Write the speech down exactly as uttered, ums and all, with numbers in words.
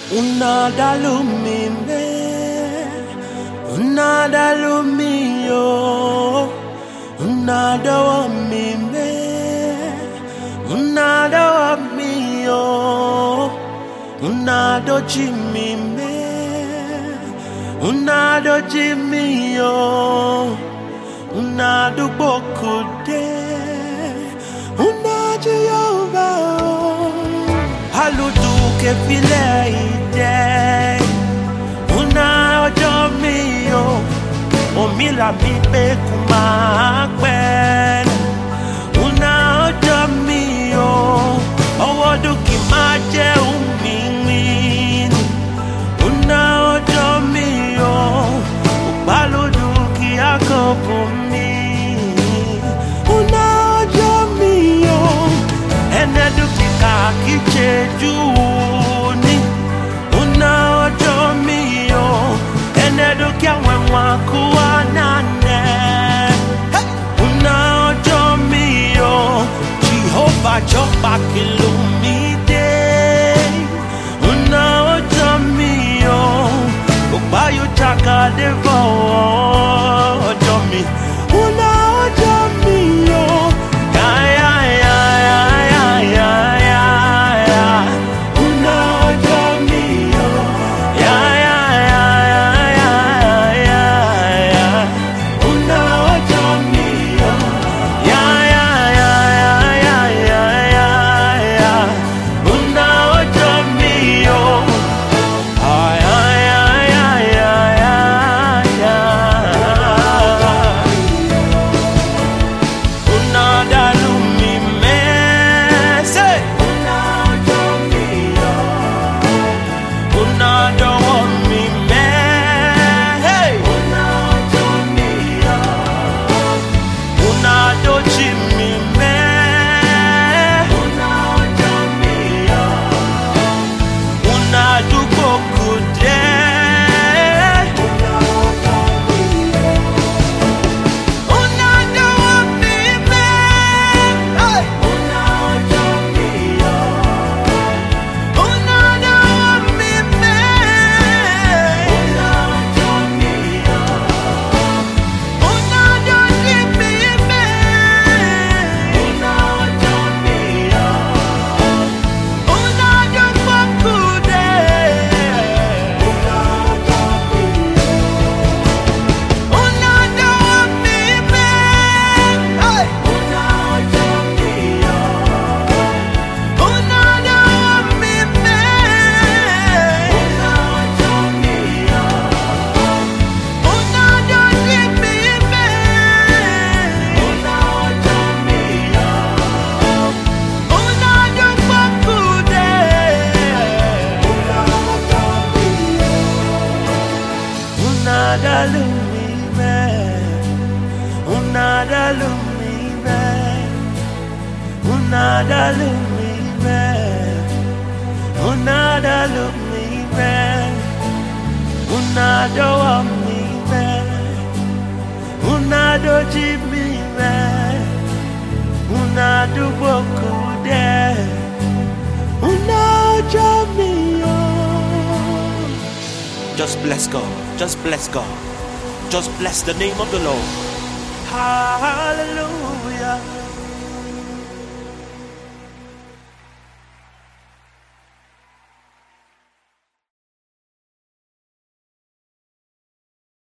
Una da lumine, una da lumio, una da wamime, una da wamio, una do jimime, una do jimio, una do bokude, una Jehovah. Haludu ke file ide una ojo mi o omi la mi pe kuma pe una ojo mi o owo du ki ma je umi mi una ojo mi o baludu ki akobo mi una ojo mi o enedu ki ka ki Juni, una ojo mio, enedo kia wenwa kuanane. Una ojo mio, Jehovah joba kilumide. Una ojo mio, ubayu chaka devo ojo mi. Una ojo mio, ya ya ya ya ya ya ya. Una lumime, una da lumime, una da lumime, una da lumime, una do amime, una do jimime, una do bokude, una jamio. Just bless God. Just bless God. Just bless the name of the Lord. Hallelujah.